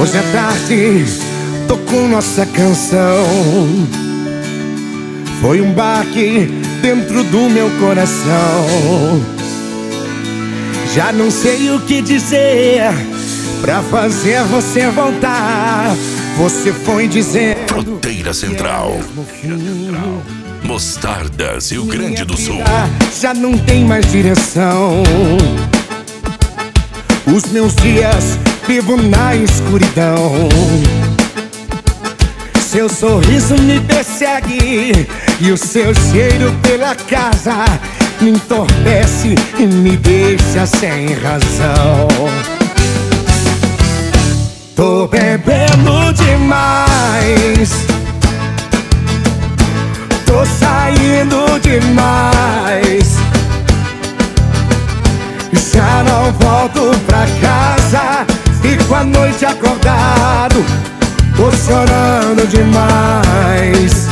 Hoje à tarde tocou nossa canção. Foi um baque dentro do meu coração. Já não sei o que dizer pra fazer você voltar. Você foi dizendo Fronteira Central, Mostardas, Rio Grande do Sul. Já não tem mais direção. Os meus dias vivo na escuridão. Seu sorriso me persegue e o seu cheiro pela casa me entorpece e me deixa sem razão. Tô bebendo demais, tô saindo demais. Já não volto pra casa, fico a noite acordado, tô chorando demais.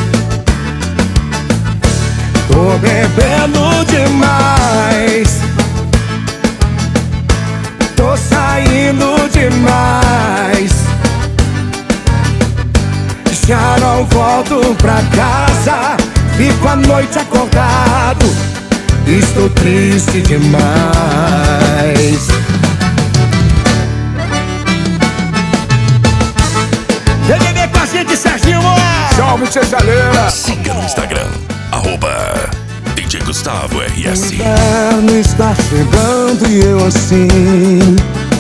Tô bebendo demais, tô saindo demais. Já não volto pra casa, fico a noite acordado, estou triste demais. Vem beber com a gente, Serginho! Salve, tia Chaleira! Siga no Instagram, @DJ Gustavo RS. O inverno está chegando e eu assim,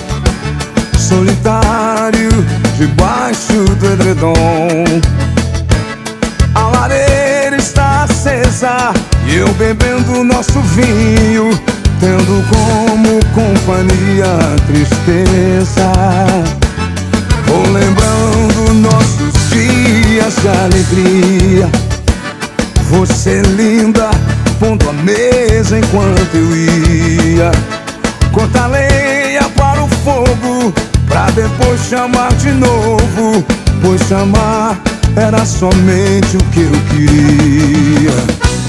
solitário, debaixo do edredom. A lareira está acesa e eu bebendo nosso vinho, tendo como companhia a tristeza. Vou lembrando nossos dias de alegria. Você linda, pondo a mesa enquanto eu ia cortar lenha para o fogo, pra depois chamar de novo, pois chamar era somente o que eu queria.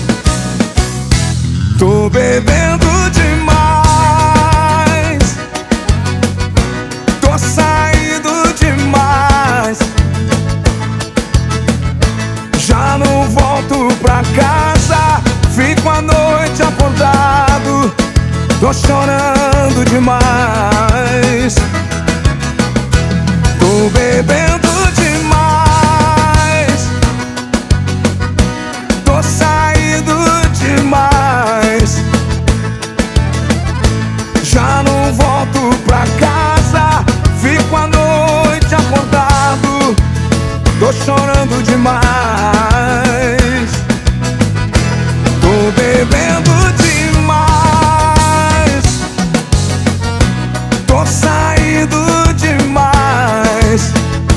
Tô bebendo demais, tô saindo demais. Já não volto pra casa, fico a noite acordado, tô chorando demais. Tô bebendo demais, tô saindo demais. Já não volto pra casa, fico a noite acordado, tô chorando demais. Tô bebendo demais, tô saindo demais.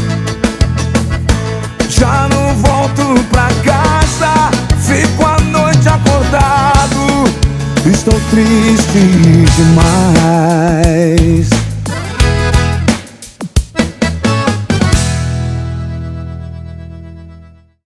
Já não volto pra casa, fico a noite acordado, estou triste demais.